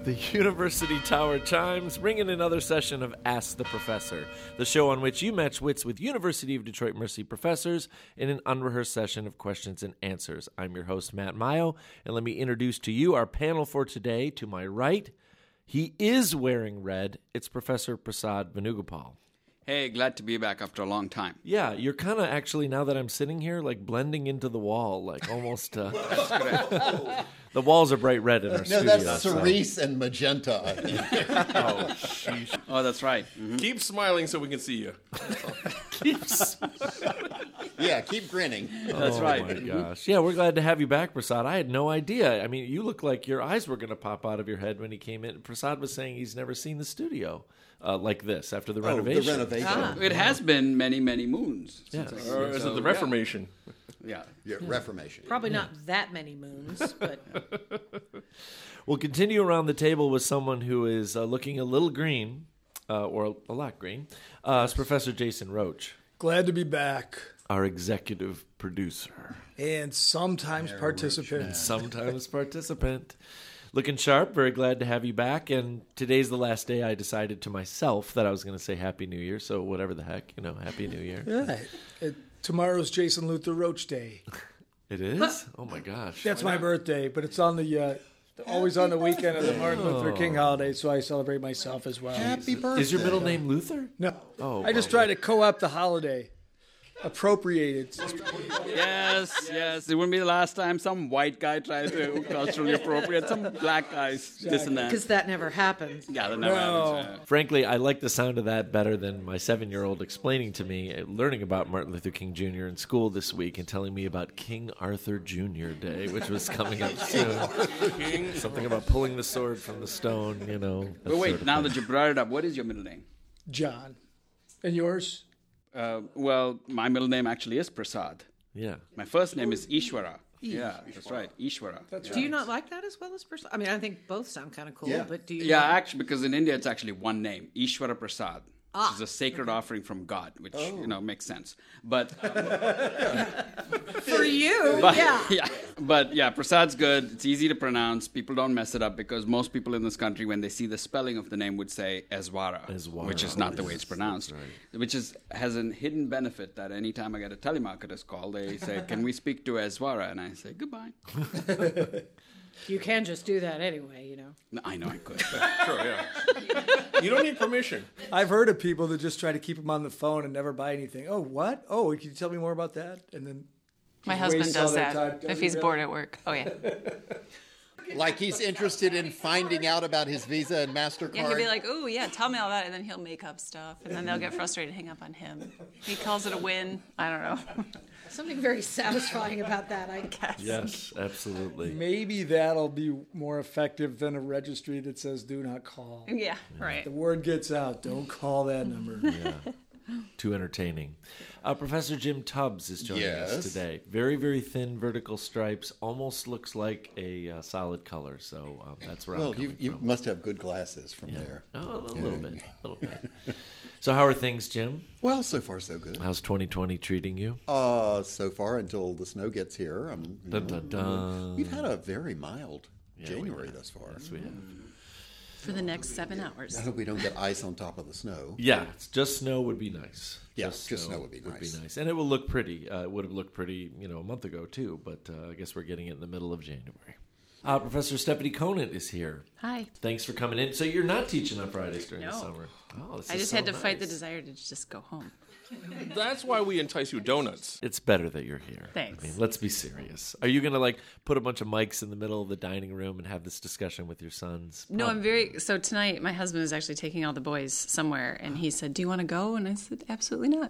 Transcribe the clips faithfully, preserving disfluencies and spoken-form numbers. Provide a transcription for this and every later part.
The University Tower chimes, bringing another session of Ask the Professor, the show on which you match wits with University of Detroit Mercy professors in an unrehearsed session of questions and answers. I'm your host, Matt Mayo, and let me introduce to you our panel for today. To my right, he is wearing red. It's Professor Prasad Venugopal. Hey, glad to be back after a long time. Yeah, you're kind of actually, now that I'm sitting here, like blending into the wall, like almost... Uh, the walls are bright red in our no, studio. No, that's cerise so. and magenta. oh, sheesh. Oh, that's right. Mm-hmm. Keep smiling so we can see you. keep smiling. Yeah, keep grinning. That's oh right. Oh, my gosh. Yeah, we're glad to have you back, Prasad. I had no idea. I mean, you look like your eyes were going to pop out of your head when he came in. Prasad was saying he's never seen the studio uh, like this after the oh, renovation. the renovation. Ah. It has been many, many moons. Yeah. Or is so, it the Reformation? Yeah. yeah. yeah. Reformation. Probably not that many moons, but... We'll continue around the table with someone who is uh, looking a little green, uh, or a lot green. Uh, it's Professor Jason Roach. Glad to be back. Our executive producer. And sometimes Mayor participant. And sometimes participant. Looking sharp. Very glad to have you back. And today's the last day I decided to myself that I was going to say Happy New Year. So whatever the heck, you know, Happy New Year. Yeah. It, tomorrow's Jason Luther Roach Day. It is? Oh, my gosh. That's my birthday, but it's on the... Uh, always on the weekend of the Martin Luther King holiday, so I celebrate myself as well. Happy birthday. Is your middle name Luther? No. Oh, I just try to co-opt the holiday. Appropriate it. Yes, yes. It wouldn't be the last time some white guy tried to culturally appropriate some black guys. This and that. Because that never happens. Yeah, that never No. happens. Yeah. Frankly, I like the sound of that better than my seven-year-old explaining to me, uh, learning about Martin Luther King Junior in school this week and telling me about King Arthur Junior Day, which was coming up soon. Something about pulling the sword from the stone, you know. But wait, sort of now thing. that you brought it up, what is your middle name? John. And yours? Uh, well, my middle name actually is Prasad. Yeah. My first name is Ishwara. Yeah, that's right, Ishwara. That's Do you not like that as well as person? I mean, I think both sound kind of cool, Yeah. but do you? Yeah, like- actually, because in India it's actually one name, Ishwara Prasad, Ah. which is a sacred offering from God, which you know makes sense. But um, for you, but, yeah. yeah, but yeah, Prasad's good. It's easy to pronounce. People don't mess it up because most people in this country, when they see the spelling of the name, would say Eswara, Eswara. which is not the way it's pronounced. Right. Which is has a hidden benefit that anytime I get a telemarketer's call, they say, "Can we speak to Eswara?" And I say, "Goodbye." You can just do that anyway, you know. No, I know I could. Sure, yeah. You don't need permission. I've heard of people that just try to keep them on the phone and never buy anything. Oh, what? Oh, can you tell me more about that? And then My just husband waste all does their that time. Does if he he's really? bored at work. Oh, yeah. Like he's interested in finding out about his Visa and MasterCard. Yeah, he'll be like, "Ooh, yeah, tell me all about it," and then he'll make up stuff, and then they'll get frustrated and hang up on him. He calls it a win. I don't know. Something very satisfying about that, I guess. Yes, absolutely. Maybe that'll be more effective than a registry that says "do not call." Yeah, right. The word gets out. Don't call that number. Yeah. Too entertaining. Uh, Professor Jim Tubbs is joining us Yes. today. Very, very thin vertical stripes. Almost looks like a uh, solid color. So um, that's where I'm Well, coming you, you from. must have good glasses from there. Oh, a little bit. A little bit. So how are things, Jim? Well, so far so good. How's twenty twenty treating you? Uh, so far until the snow gets here, I'm, you Dun, know, dun, dun. we've had a very mild Yeah, we January have. thus far. Yes, we have. For the next seven hours. I hope we don't get ice on top of the snow. Yeah, it's just snow would be nice. Yeah, just snow would be nice. And it will look pretty. Uh, it would have looked pretty, you know, a month ago too. But uh, I guess we're getting it in the middle of January. Uh, Professor Stephanie Conant is here. Hi. Thanks for coming in. So you're not teaching on Fridays during the No. summer. Oh, this I is just so had to fight the nice. desire to just go home. That's why we entice you with donuts. It's better that you're here. Thanks. I mean, let's be serious. Are you going to like put a bunch of mics in the middle of the dining room and have this discussion with your sons? No, I'm very. So tonight, my husband is actually taking all the boys somewhere, and he said, "Do you want to go?" And I said, "Absolutely not."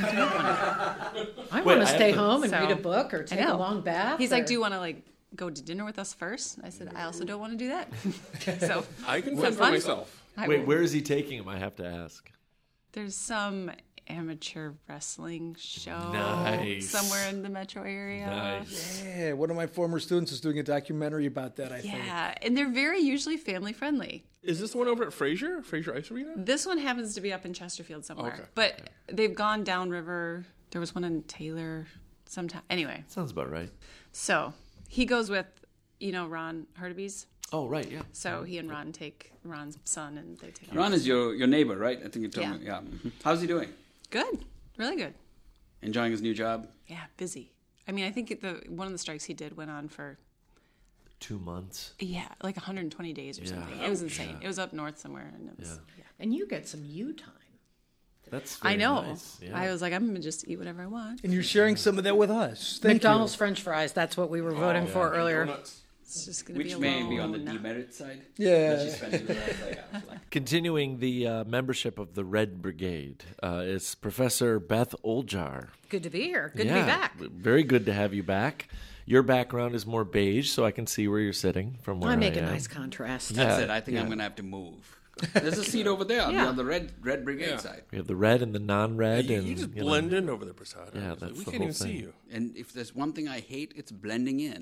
I Wait, want I to have stay to- home and So- read a book or I take a know. long bath. He's like, or- "Do you want to like go to dinner with us first?" I said, "I also don't want to do that." So I can Sounds fend for fun. myself. I Wait, will- where is he taking him? I have to ask. There's some amateur wrestling show Nice. somewhere in the metro area. Nice. Yeah, one of my former students is doing a documentary about that, I think. Yeah, and they're very usually family friendly. Is this the one over at Fraser? Fraser Ice Arena? This one happens to be up in Chesterfield somewhere, Okay. but they've gone downriver. There was one in Taylor sometime. Anyway, Sounds about right. so he goes with, you know, Ron Hurtubise. Oh, right, yeah. So he and Ron take Ron's son, and they take. Ron is your, your neighbor, right? I think you told Yeah. me. Yeah. Mhm. How's he doing? Good, really good. Enjoying his new job? Yeah, busy. I mean, I think the one of the strikes he did went on for Two months. yeah, like one hundred twenty days or Yeah. something. It was insane. It was up north somewhere, and it was. Yeah. And you get some you time. That's I very know. nice. Yeah. I was like, I'm gonna just eat whatever I want. And you're sharing some of that with us. Thank McDonald's you. French fries. That's what we were voting for earlier. It's just gonna Which be may alone. be on the demerit side. Yeah. That she's spending the rest, like, yeah, like- Continuing the uh, membership of the Red Brigade uh, is Professor Beth Oljar. Good to be here. Good yeah, to be back. Very good to have you back. Your background is more beige, so I can see where you're sitting from where I, I make a am. nice contrast. Yeah. That's it. I think yeah. I'm going to have to move. There's a seat over there on, Yeah. the, on the red red brigade Yeah. side. We have the red and the non-red. You, and, you just you know, blend in over there, Prasad. Yeah, Honestly. that's we the can't whole even see thing. you. And if there's one thing I hate, it's blending in.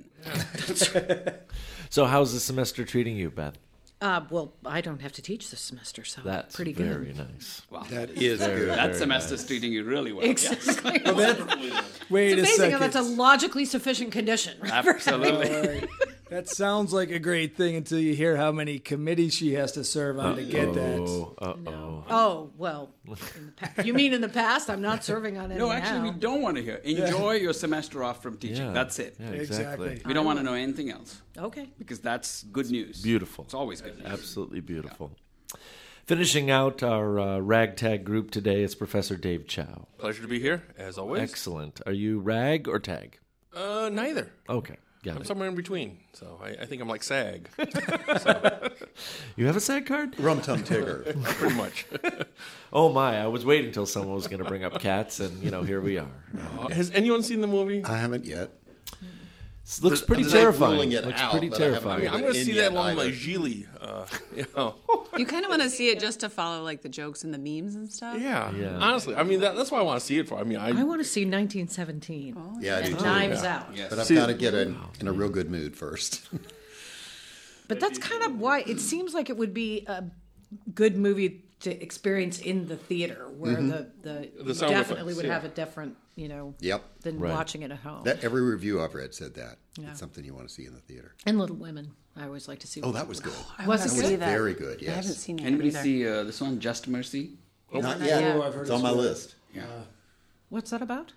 So how's the semester treating you, Beth? Uh, well, I don't have to teach this semester, so That's pretty very good. nice. Wow. That is good. that semester's treating you really well. Exactly. Wait It's a amazing second. how that's a logically sufficient condition. Absolutely. That sounds like a great thing until you hear how many committees she has to serve on to get that. Oh, uh-oh. Oh, well, in the pa- you mean in the past? I'm not serving on any No, actually, now. we don't want to hear. Enjoy your semester off from teaching. Yeah. That's it. Yeah, exactly. Exactly. We don't want to know anything else Okay. because that's good news. Beautiful. It's always good news. Absolutely beautiful. Finishing out our uh, ragtag group today is Professor Dave Chow. Pleasure to be here, as always. Excellent. Are you rag or tag? Uh, neither. Okay, got I'm it. somewhere in between, so I, I think I'm like SAG, You have a SAG card? Rum Tum Tigger. pretty much. Oh my, I was waiting until someone was going to bring up cats, and, you know, here we are. Uh, Has anyone seen the movie? I haven't yet. It looks pretty I'm not terrifying. ruling it Looks out, pretty but I haven't terrifying. really- I'm going to in see yet that along either. my Gigli. Uh, you know. You kind of want to see it just to follow like the jokes and the memes and stuff. Yeah. Yeah. Honestly, I mean, that, that's what I want to see it for. I mean, I, I want to see nineteen seventeen. Yeah, I do and too. Knives Out. Yes. But I've See- got to get in, in a real good mood first. But that's kind of why it seems like it would be a good movie to experience in the theater, where the, the, The you sound definitely effects, would yeah. have a different, you know, Yep. than Right. watching it at home. That every review I've read said that. Yeah. It's something you want to see in the theater. And Little Women. I always like to see. Oh, Little that was good. I Was wanna it see good? that. Very good, I yes. haven't seen it Anybody either. see uh, this one, Just Mercy? Not not yet. yet. Oh, I've heard It's it's on my good. list. Yeah. What's that about?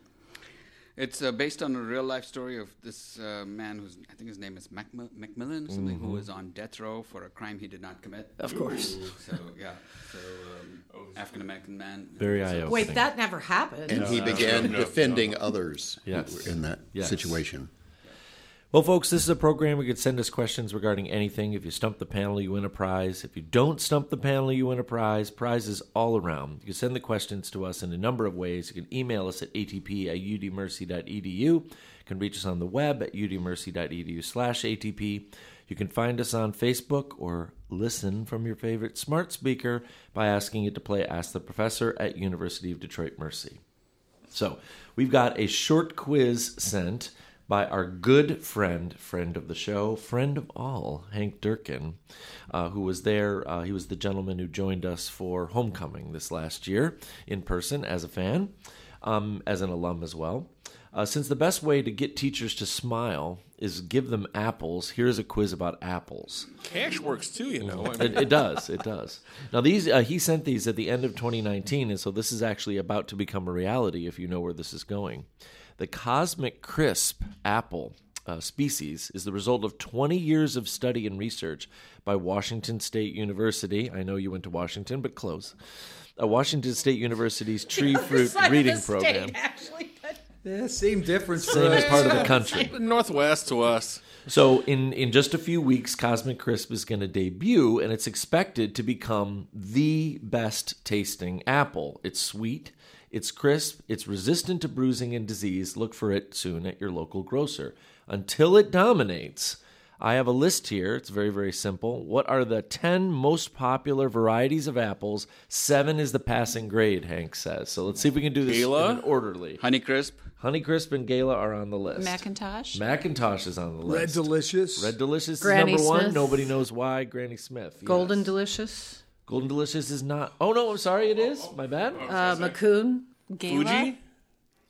It's uh, based on a real life story of this uh, man who's, I think his name is Mac- Macmillan or something, who was on death row for a crime he did not commit. Of course. So, yeah. So, um, African American man. Very So- eye-opening. Wait, that never happened. And he began defending others who Yes. were in that Yes. situation. Well, folks, this is a program where you can send us questions regarding anything. If you stump the panel, you win a prize. If you don't stump the panel, you win a prize. Prizes all around. You can send the questions to us in a number of ways. You can email us at atp at udmercy.edu. You can reach us on the web at udmercy.edu slash atp. You can find us on Facebook or listen from your favorite smart speaker by asking it to play Ask the Professor at University of Detroit Mercy. So, we've got a short quiz sent by our good friend, friend of the show, friend of all, Hank Durkin, uh, who was there. Uh, he was the gentleman who joined us for Homecoming this last year in person as a fan, um, as an alum as well. Uh, since the best way to get teachers to smile is give them apples, here's a quiz about apples. Cash works too, you know. I mean, It, it does. It does. Now, these uh, he sent these at the end of twenty nineteen, and so this is actually about to become a reality if you know where this is going. The Cosmic Crisp apple uh, species is the result of twenty years of study and research by Washington State University. I know you went to Washington, but close. Uh, Washington State University's Tree Fruit Side of Reading the Program. state, actually. Yeah, same difference for Same us. part of the country. Northwest to us. So in, in just a few weeks, Cosmic Crisp is going to debut, and it's expected to become the best tasting apple. It's sweet, it's crisp, it's resistant to bruising and disease. Look for it soon at your local grocer. Until it dominates, I have a list here. It's very, very simple. What are the ten most popular varieties of apples? Seven is the passing grade, Hank says. So let's see if we can do this Gala? in an orderly. Honeycrisp. Honeycrisp and Gala are on the list. Macintosh. Macintosh is on the Red list. Delicious. Red Delicious Granny is number one. Smith. Nobody knows why. Granny Smith. yes. Golden Delicious. Golden Delicious is not. Oh no, I'm sorry. It is. My bad. Uh, Macoun. Gala. Fuji?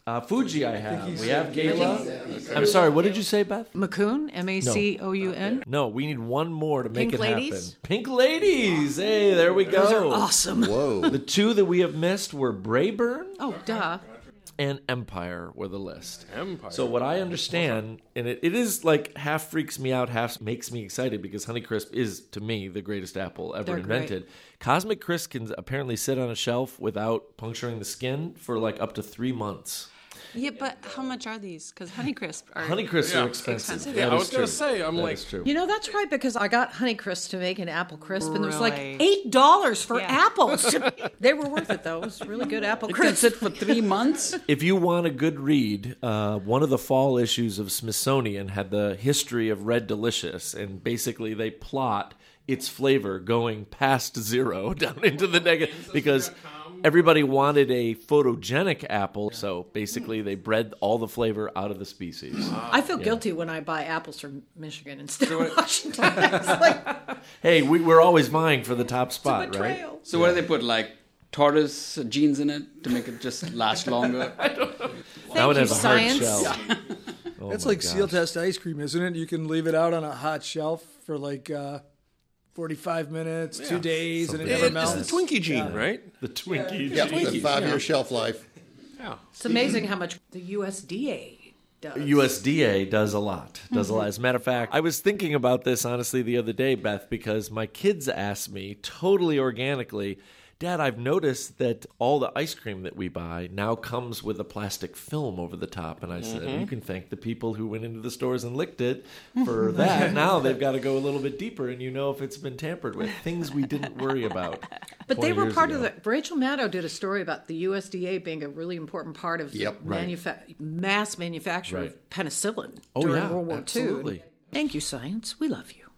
Uh, Fuji I have. We have Gala. I'm sorry, what did you say, Beth? Macoun, M A C O U N. No, we need one more to make Pink it Ladies? happen. Pink Ladies! Hey, there we go. Those are awesome. Whoa. The two that we have missed were Brayburn Oh, duh. and Empire were the list. Empire. So what I understand, and it, it is like half freaks me out, half makes me excited because Honeycrisp is, to me, the greatest apple ever They're invented. Cosmic Crisp can apparently sit on a shelf without puncturing the skin for like up to three months. Yeah, but how much are these? Because Honeycrisp are Honeycrisps Yeah. are expensive. Expensive. That Yeah, I is was gonna true. say, I'm That like- is true. You know, that's right, because I got Honeycrisp to make an apple crisp, and it was like Really? eight dollars for Yeah. apples. They were worth it, though. It was really good apple It can crisp. sit for three months. If you want a good read, uh, one of the fall issues of Smithsonian had the history of Red Delicious, and basically they plot its flavor going past zero down into the negative because everybody wanted a photogenic apple, so basically they bred all the flavor out of the species. I feel guilty when I buy apples from Michigan instead of Washington. It's like Hey, we, we're always vying for the top a spot, right? betrayal. So what do they put, like tortoise genes in it to make it just last longer? That would you, have a hard science. shell. Oh It's my like seal gosh. test ice cream, isn't it? You can leave it out on a hot shelf for like uh, forty-five minutes, two days, and it Something never like It's melts. the Twinkie gene, right? The Twinkie. Yeah, gene. a five-year shelf life. Yeah. It's amazing how much the U S D A does. U S D A does a lot. Does a lot. As a matter of fact, I was thinking about this honestly the other day, Beth, because my kids asked me totally organically, Dad, I've noticed that all the ice cream that we buy now comes with a plastic film over the top. And I said, you can thank the people who went into the stores and licked it for that. Now they've got to go a little bit deeper and you know if it's been tampered with. Things we didn't worry about. But they twenty were years part ago. of the. Rachel Maddow did a story about the U S D A being a really important part of Yep. the Right. manufa- mass manufacture Right. of penicillin Oh, during yeah, World War absolutely. Two. Thank you, science. We love you.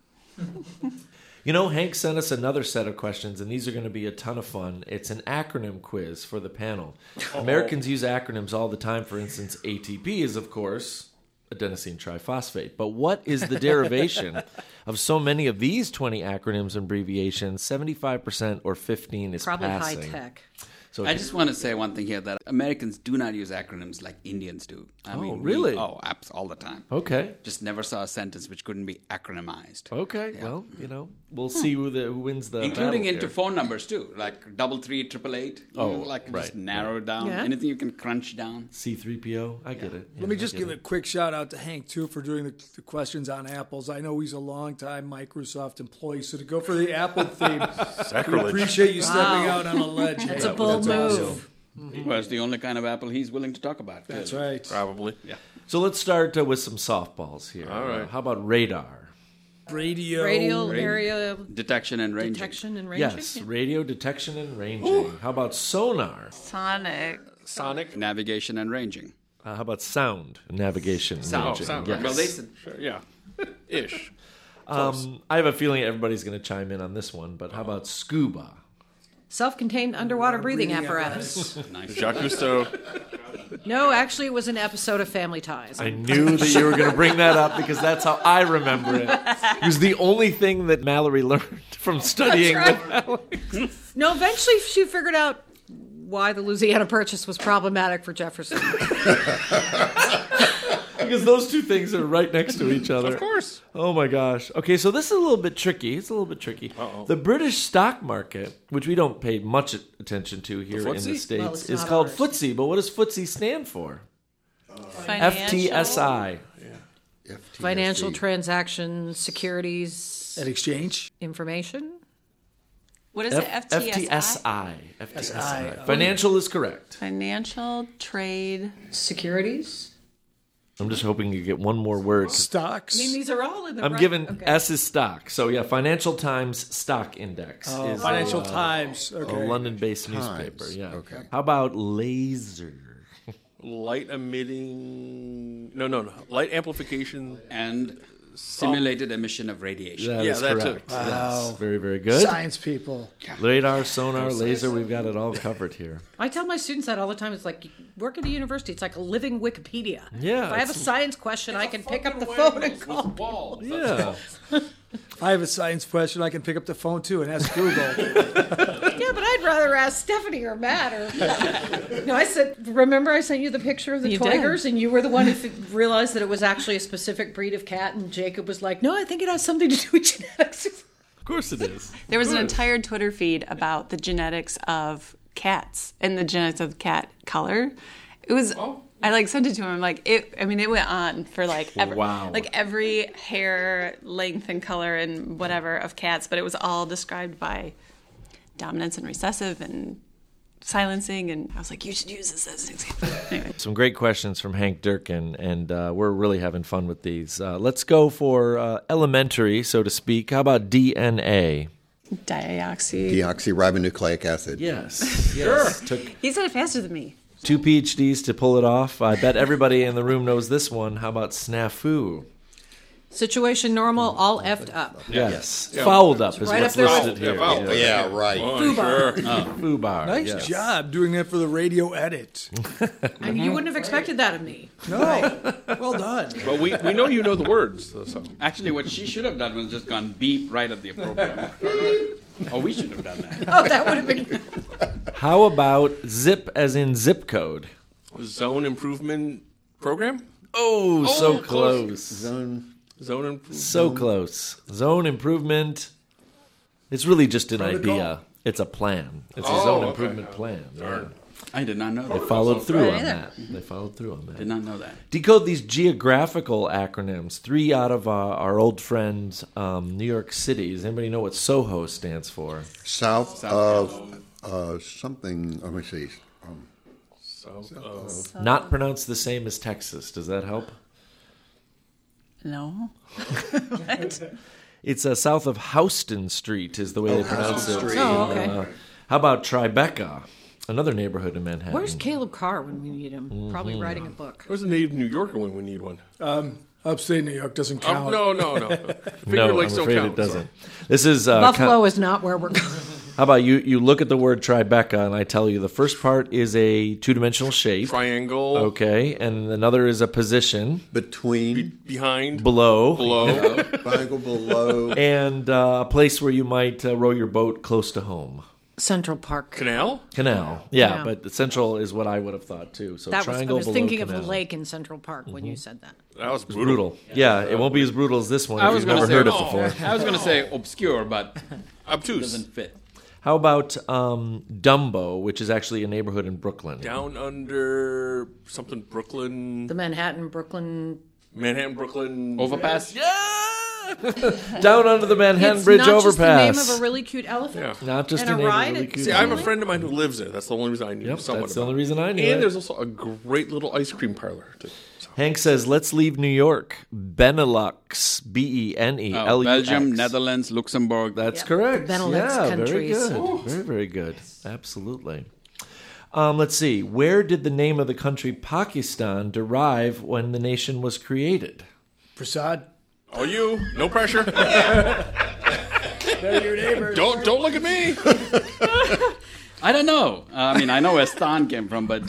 You know, Hank sent us another set of questions, and these are going to be a ton of fun. It's an acronym quiz for the panel. Americans use acronyms all the time. For instance, A T P is, of course, adenosine triphosphate. But what is the derivation of so many of these twenty acronyms and abbreviations? seventy-five percent or fifteen is Probably passing. high tech. So I just want to say one thing here, that Americans do not use acronyms like Indians do. I Oh, mean, we- really? oh, apps all the time. Okay. Just never saw a sentence which couldn't be acronymized. Okay. Well, you know, we'll see who the who wins the Including battle into here. phone numbers too, like double three, triple eight. You Oh, know, like right, just narrow it down. Yeah. Anything you can crunch down. C three P O. I get it. Let Yeah, me I just get give it. a quick shout out to Hank too for doing the, the questions on apples. I know he's a long time Microsoft employee, so to go for the Apple theme, we Sacrilege. appreciate you stepping out on a ledge. That's Hank. a bold That's move. awesome. Well, it's the only kind of apple he's willing to talk about. That's clearly. right. Probably. Yeah. So let's start uh, with some softballs here. All right. Uh, how about radar? Radio. Radial Radio. area Detection and ranging. detection and ranging. Yes, radio detection and ranging. How about sonar? Sonic. Sonic. Navigation and ranging. Uh, how about sound navigation? and Sound. ranging? Oh, sound. Yes. Well, they said Sure, yeah. Ish. um, I have a feeling everybody's going to chime in on this one, but how about scuba? Self-contained underwater breathing, breathing apparatus. nice. Jacques Cousteau. No, actually, it was an episode of Family Ties. I knew that you were going to bring that up because that's how I remember it. It was the only thing that Mallory learned from studying with Mallory. No, eventually she figured out why the Louisiana Purchase was problematic for Jefferson. Because those two things are right next to each other. Of course. Oh my gosh. Okay, so this is a little bit tricky. It's a little bit tricky. Uh-oh. The British stock market, which we don't pay much attention to here in the footsie? States, Well, it's is not called ours. footsie. But what does footsie stand for? Financial. F T S I. F T S D. Financial transactions, securities, At exchange. information. What is it? F- F T S I? F T S I. F T S I. Financial is correct. Financial trade. Securities? I'm just hoping you get one more word. Stocks. I mean, these are all in the I'm right... giving okay. S is stock. So yeah, Financial Times Stock Index Oh, is Financial a, Times. a Okay. London-based Times, newspaper. Yeah. okay. How about laser? Light emitting. No, no, no. Light amplification. And simulated emission of radiation. That Yeah, is that too. correct. Yes, very, very good. Science people. Radar, sonar, laser, we've got it all covered here. I tell my students that all the time. It's like, work at a university. It's like a living Wikipedia. Yeah, If I have a it's- but question, I can pick up the phone and call. Yeah. If I have a science question, I can pick up the phone too and ask Google. Yeah, but I'd rather ask Stephanie or Matt. Or no, I said. Remember, I sent you the picture of the You tigers, did. and you were the one who f- realized that it was actually a specific breed of cat. And Jacob was like, "No, I think it has something to do with genetics." Of course it is. There was an Good. entire Twitter feed about the genetics of cats and the genetics of cat color. It was. I like sent it to him. Like it. I mean, it went on for like every, Wow. like every hair length and color and whatever of cats, but it was all described by dominance and recessive and silencing. And I was like, you should use this as an example. Anyway. Some great questions from Hank Durkin, and uh, we're really having fun with these. Uh, let's go for uh, elementary, so to speak. How about D N A? Dioxy. Deoxyribonucleic acid. Yes. Yes. Took He said it faster than me. two PhDs to pull it off. I bet everybody in the room knows this one. How about snafu? Situation normal, all effed up. Yes. Fouled up is right what's up there listed with- here. Yeah, fouled. Yeah. Yeah, right. Fubar. Fubar. Nice yes. job doing that for the radio edit. I mean, you wouldn't have expected that of me. No, well done. But we, we know you know the words. So. Actually, what she should have done was just gone beep right at the appropriate moment. Oh, we should have done that. Oh, that would have been. How about zip as in zip code? Zone improvement program? Oh, so close. close. Zone. Zone improvement. So close. Zone improvement. It's really just an Protocol. idea. It's a plan. It's a Oh, zone okay. improvement plan. Yeah. I did not know They that. followed through on either. that. They followed through on that. Did not know that. Decode these geographical acronyms. Three out of uh, our old friends, um, New York City. Does anybody know what SOHO stands for? South of uh, something. Let me see. Um, So, uh, Not pronounced the same as Texas. Does that help? No. It's uh, south of Houston Street is the way they pronounce it. Street. Oh, okay. Uh, how about Tribeca? Another neighborhood in Manhattan. Where's Caleb Carr when we need him? Probably Mm-hmm. writing a book. where's a native New Yorker when we need one? Upstate New York doesn't Oh, count. no, no, no. Finger No, I'm Lakes don't afraid count. it doesn't. This is uh, Buffalo con- is not where we're going. How about you? You look at the word Tribeca, and I tell you the first part is a two-dimensional shape. Triangle. Okay, and another is a position between Behind. below, Below. triangle below. and uh, a place where you might uh, row your boat close to home. Central Park. Canal? Canal, yeah, Yeah. but central is what I would have thought too. So That was, I triangle was below thinking canal. of the lake in Central Park when you said that. That was brutal. Brutal. Yeah, it won't be as brutal as this one I if was you've going never to say, heard it oh, before. I was going to say obscure, but Obtuse. doesn't fit. How about um, Dumbo, which is actually a neighborhood in Brooklyn? Down under something Brooklyn. The Manhattan, Brooklyn. Manhattan, Brooklyn. Overpass? Down under the Manhattan It's Bridge not just the name overpass. of a really cute elephant. Yeah. Not just And a a name of ride? really cute. See, I have a Really? friend of mine who lives there. That's the only reason I knew Yep, somewhat that's the about only it. reason I knew And it. there's also a great little ice cream parlor. Too. So. Hank says, let's leave New York. Benelux. B E N E L U X. Belgium, Netherlands, Luxembourg. That's Yep, correct. the Benelux yeah, countries. very good. Very, very good. Absolutely. Um, let's see. Where did the name of the country Pakistan derive when the nation was created? Prasad. Oh, you? No pressure. They're your neighbors. don't don't look at me. I don't know. Uh, I mean, I know where Stan came from, but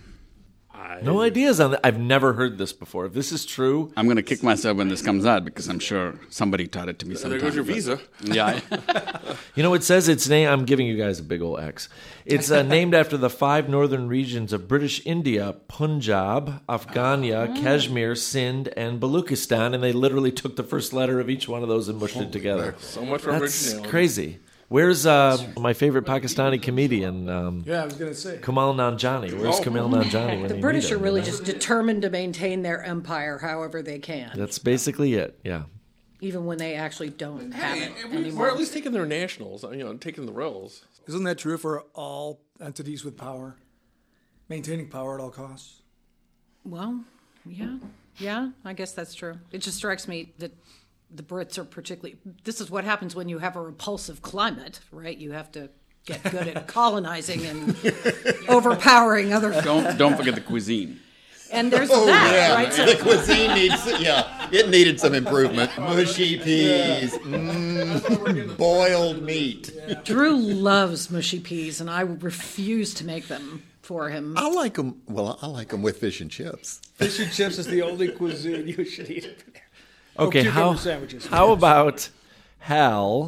No ideas on that. I've never heard this before. If this is true, I'm going to kick myself when this comes out because I'm sure somebody taught it to me sometime. There goes your but- visa. Yeah. you know, it says it's named. I'm giving you guys a big old X. It's uh, named after the five northern regions of British India: Punjab, Afghania, Kashmir, Sindh, and Baluchistan. And they literally took the first letter of each one of those and mushed it together. So much for That's originality. crazy. Where's uh, my favorite Pakistani comedian, um, Yeah, I was going to say. Kamal Nanjiani? Where's Kamal Nanjiani when The you British need are him, really you know? just determined to maintain their empire however they can, That's basically it. Yeah. even when they actually don't have it We're anymore. at least taking their nationals, you know, taking the roles. Isn't that true for all entities with power? Maintaining power at all costs? Well, yeah, yeah, I guess that's true. It just strikes me that the Brits are particularly. This is what happens when you have a repulsive climate, right? You have to get good at colonizing and overpowering other. don't don't forget the cuisine. And there's Oh, that, yeah. right? So, The cuisine needs, yeah, it needed some improvement. Mushy peas, mm, boiled meat. Drew loves mushy peas, and I refuse to make them for him. I like them, well, I like them with fish and chips. Fish and chips is the only cuisine you should eat. Okay, cucumber how, sandwiches. how about Hal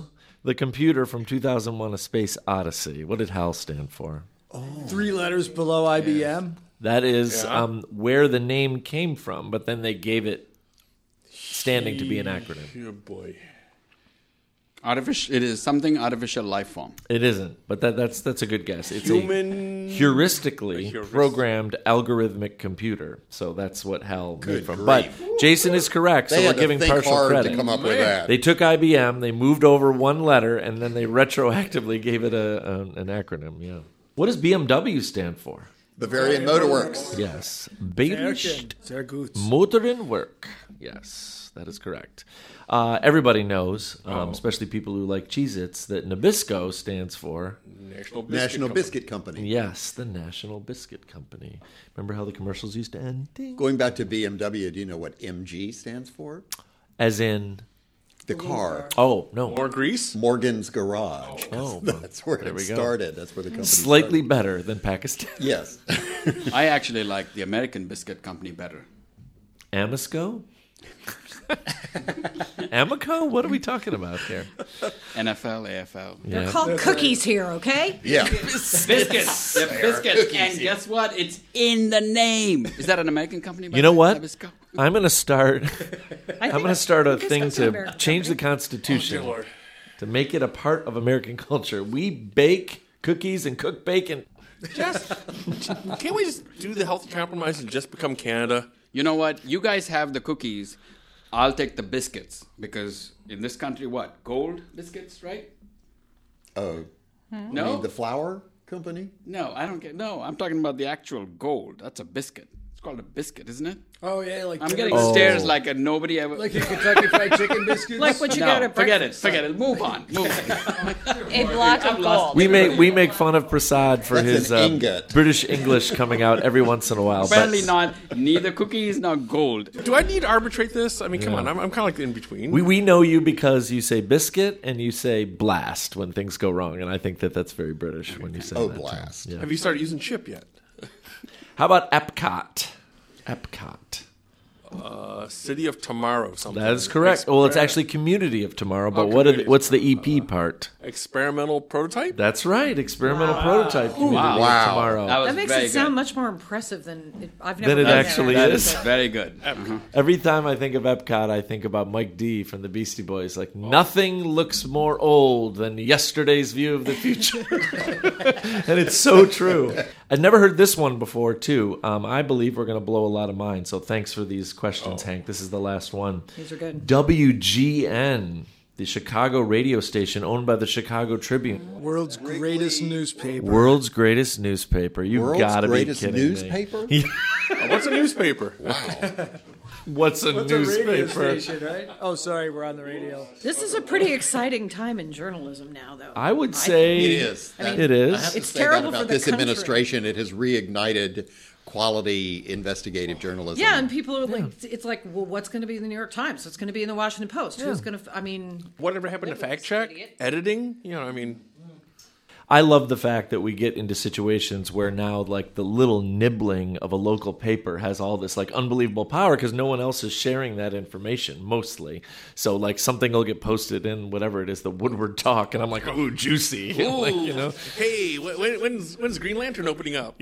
the computer from two thousand one: A Space Odyssey. What did HAL stand for? Three letters below I B M. That is Yeah. um, where the name came from, but then they gave it standing to be an acronym. Oh boy. Artificial. It is something artificial life form. It isn't, but that, that's that's a good guess. It's Human. a heuristically A heuris- programmed algorithmic computer. So that's what HAL made Good from. grief. But Jason is correct, so They we're had to giving think partial hard credit. to come up with that. They took I B M, they moved over one letter, and then they retroactively gave it a, a an acronym. Yeah. What does B M W stand for? Bavarian Motor Works. Yes, Bayerisch Sehr gut. Motoren Werk. Yes, that is correct. Uh, everybody knows, um, especially people who like Cheez-Its, that Nabisco stands for, National Biscuit National Company. Biscuit Company. yes, the National Biscuit Company. Remember how the commercials used to end? Ding. Going back to B M W, do you know what M G stands for? As in, The car. oh, no. More grease? Morgan's Garage. Oh, That's where there it we go. started. That's where the company Slightly started. better than Pakistan. Yes. I actually like the American biscuit company better. Amisco? Amico? What are we talking about here? N F L, A F L. They're called cookies here, okay? Yeah. Biscuits. They're biscuits. And guess what? It's in the name. Is that an American company? by You know the way, what? Nabisco? I'm going to start. I I'm think going to start a Nabisco's thing an to American change the company. Constitution Dear Lord. to make it a part of American culture. We bake cookies and cook bacon. Can't we just do the healthy compromise and just become Canada? You know what? You guys have the cookies. I'll take the biscuits because in this country, what? Gold biscuits, right? Oh. No, You mean the flour company? no, I don't get. No, I'm talking about the actual gold. That's a biscuit. It's called a biscuit, isn't it? Oh yeah, like I'm getting Oh. stares like a nobody ever. like a Kentucky Fried Chicken biscuits. Like what you no, got at forget it. breakfast. Forget it. Move on. Move on. A block of gold. We make we make fun of Prasad for That's his an uh, ingot. British English coming out every once in a while. Apparently but not. Neither cookies nor gold. Do I need to arbitrate this? I mean, come on. I'm, I'm kind of like in between. we we know you because you say biscuit and you say blast when things go wrong, and I think that that's very British when you say Oh, that. too. blast. Yeah. Have you started using chip yet? How about Epcot? Epcot. Uh, City of Tomorrow. Something. That is correct. Well, it's Exper- actually Community of Tomorrow, but Oh, what are the, Community of what's the E P part? experimental prototype. That's right, experimental prototype Community Wow. of Wow. Tomorrow. That was That makes very it sound good. much more impressive than it, I've never Than it been there. actually That is. is very good. Uh-huh. Every time I think of Epcot, I think about Mike D from the Beastie Boys. Like, nothing looks more old than yesterday's view of the future. And it's so true. I'd never heard this one before, too. Um, I believe we're going to blow a lot of minds. So thanks for these questions, Hank. This is the last one. These are good. W G N, the Chicago radio station owned by the Chicago Tribune. World's greatest newspaper. World's greatest newspaper. You World's gotta greatest be kidding newspaper? me. Oh, what's a newspaper? What's a What's a radio newspaper? station, right? Oh, sorry, we're on the radio. This is a pretty exciting time in journalism now, though. I would say It is. I mean, it is. I have to It's say terrible that for about the this country. administration. It has reignited quality investigative journalism. Yeah, and people are like, it's like, well, what's going to be in the New York Times? What's going to be in the Washington Post? Who's going to? I mean, Whatever happened to fact check? Editing? You know, I mean, I love the fact that we get into situations where now, like, the little nibbling of a local paper has all this, like, unbelievable power because no one else is sharing that information, mostly. So, like, something will get posted in whatever it is, the Woodward Talk, and I'm like, ooh, juicy. like, you know? hey, when, when's, when's Green Lantern opening up?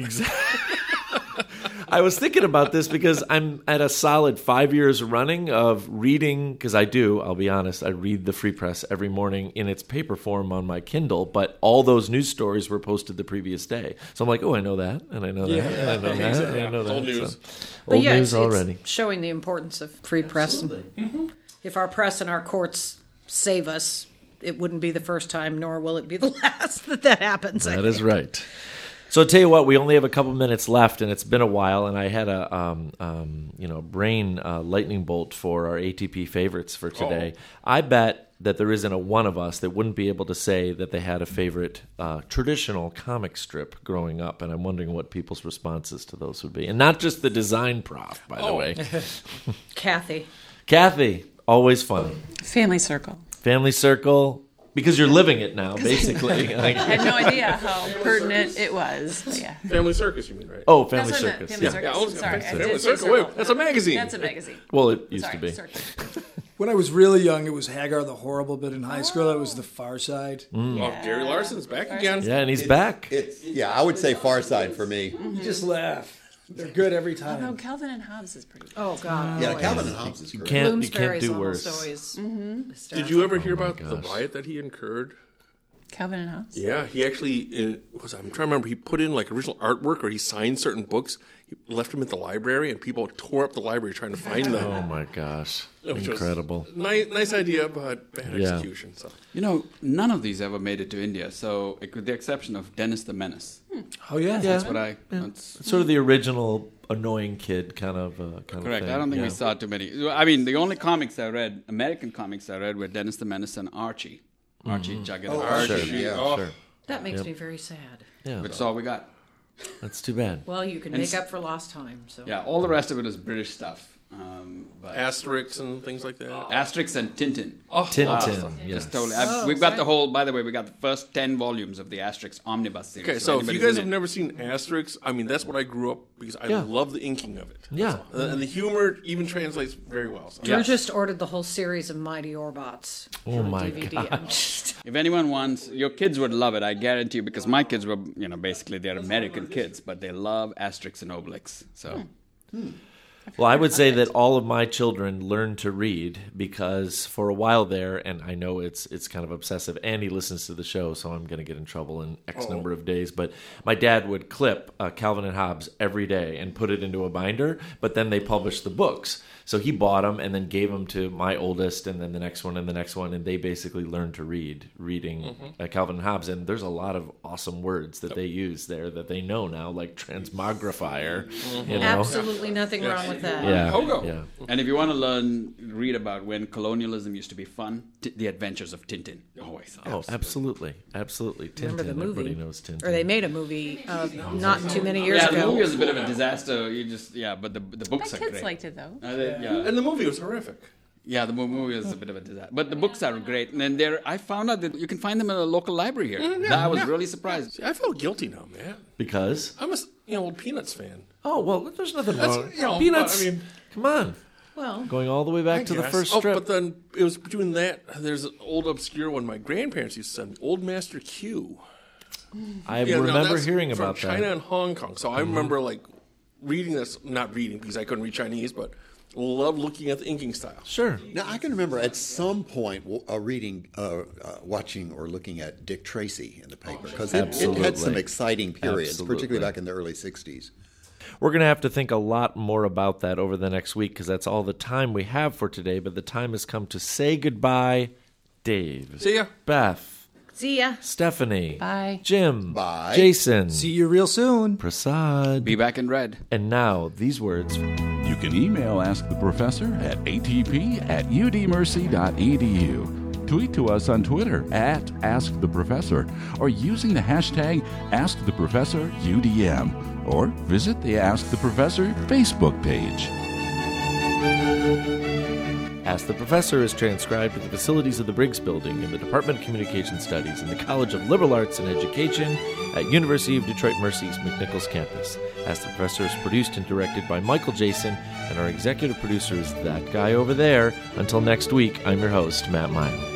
I was thinking about this because I'm at a solid five years running of reading, because I do, I'll be honest, I read the Free Press every morning in its paper form on my Kindle, but all those news stories were posted the previous day. So I'm like, oh, I know that, and I know that, and I know that, and I know that. Old news. So, but old yeah, news it's, already. it's showing the importance of free press. And if our press and our courts save us, it wouldn't be the first time, nor will it be the last that that happens. I That think. is right. So I'll tell you what, we only have a couple minutes left, and it's been a while, and I had a um, um, you know brain uh, lightning bolt for our A T P favorites for today. I bet that there isn't a one of us that wouldn't be able to say that they had a favorite uh, traditional comic strip growing up, and I'm wondering what people's responses to those would be. And not just the design prof, by the way. Kathy. Kathy, always fun. Family Circle. Family Circle, because you're living it now, basically. I Like, had no idea how pertinent it was. But yeah. Family Circus, you mean, right? oh, Family That's what I meant, Circus. Family yeah. Circus. Yeah, I was gonna Sorry, say I Family did say Circle. Wait, that's a magazine. That's a magazine. Well, it used Sorry, to be. Circus. When I was really young, it was Hagar the Horrible, but in high school, it was The Far Side. Oh, Gary Larson's back again. Yeah, and he's back. It's yeah, I would say Far Side for me. You just laugh. They're good every Although time. Calvin and Hobbes is pretty good. Oh God. Yeah, Calvin and Hobbes is great. Can't you Bloomsbury can't is do almost worse. always. Mm-hmm. Did you ever hear Oh my about the gosh. riot that he incurred? Calvin and Hobbes? Yeah, he actually uh, was. I'm trying to remember. He put in like original artwork, or he signed certain books. He left them at the library, and people tore up the library trying to find them. Oh my gosh, Which was incredible. Nice, nice idea, but bad Yeah. execution. So You know, none of these ever made it to India, so it- with the exception of Dennis the Menace. Oh, yeah. That's what I. That's It's sort of the original annoying kid kind of uh, kind correct. of thing. I don't think yeah. we saw too many. I mean, the only comics I read, American comics I read, were Dennis the Menace and Archie. Archie Jughead. Oh, Archie. Archie, yeah. Oh. Sure. That makes me very sad. Yeah, That's all we got. that's too bad. Well, you can And make s- up for lost time. So Yeah, all the rest of it is British stuff. Um, but Asterix and things like that. Asterix and Tintin. Oh, Tintin, yes. Just totally. I've, Oh, we've got the sorry. whole. By the way, we got the first ten volumes of the Asterix omnibus series. Okay, so if you anybody's guys in have it- never seen Asterix, I mean that's what I grew up because I Yeah. love the inking of it. Yeah. Uh, and the humor even translates very well. So. Drew just ordered the whole series of Mighty Orbots. Oh for my D V D. gosh. I'm just- If anyone wants, your kids would love it. I guarantee you, because my kids were, you know, basically they're American kids, but they love Asterix and Obelix. So. Well, I would say that all of my children learned to read because for a while there, and I know it's it's kind of obsessive. Andy listens to the show, so I'm going to get in trouble in X number of days. But my dad would clip uh, Calvin and Hobbes every day and put it into a binder. But then they published the books, so he bought them and then gave them to my oldest, and then the next one and the next one, and they basically learned to read, reading uh, Calvin and Hobbes. And there's a lot of awesome words that they use there that they know now, like transmogrifier. You know? Absolutely nothing wrong with that. Yeah. Pogo. Yeah. And if you want to learn, read about when colonialism used to be fun, t- The Adventures of Tintin. Always. Oh, absolutely, absolutely. Tintin. Remember the movie? Everybody knows Tintin. Or they made a movie uh, not too many years Yeah, the ago. movie was a bit of a disaster. You just, yeah, but the the My books are kids great. liked it though. Uh, they- yeah. And the movie was horrific. Yeah, the mo- movie is a bit of a disaster, but the books are great. And then there, I found out that you can find them at a local library here. I was really surprised. See, I feel guilty now, man. Because I'm a s- you know old Peanuts fan. oh well, there's nothing That's- wrong. you know, Peanuts. but, I mean- come on, Well, going all the way back I to the guess. first oh, strip. but then it was between that. There's an old obscure one my grandparents used to send me, Old Master Q. I Yeah, no, remember that's hearing from about China that. Mm-hmm. and Hong Kong. So I remember like reading this, not reading because I couldn't read Chinese, but loved looking at the inking style. Sure. Now I can remember at some point w- uh, reading, uh, uh, watching, or looking at Dick Tracy in the paper because it, it had some Absolutely. exciting periods, Absolutely. particularly back in the early sixties. We're going to have to think a lot more about that over the next week because that's all the time we have for today. But the time has come to say goodbye. Dave. See ya. Beth. see ya. Stephanie. Bye. Jim. Bye. Jason. See you real soon. Prasad. Be back in red. And now, these words. You can email Ask the Professor at a t p at u d mercy dot e d u. Tweet to us on Twitter at Ask the Professor or using the hashtag Ask the Professor U D M or visit the Ask the Professor Facebook page. Ask the Professor is transcribed at the facilities of the Briggs Building in the Department of Communication Studies in the College of Liberal Arts and Education at University of Detroit Mercy's McNichols campus. Ask the Professor is produced and directed by Michael Jason, and our executive producer is that guy over there. Until next week, I'm your host, Matt Miles.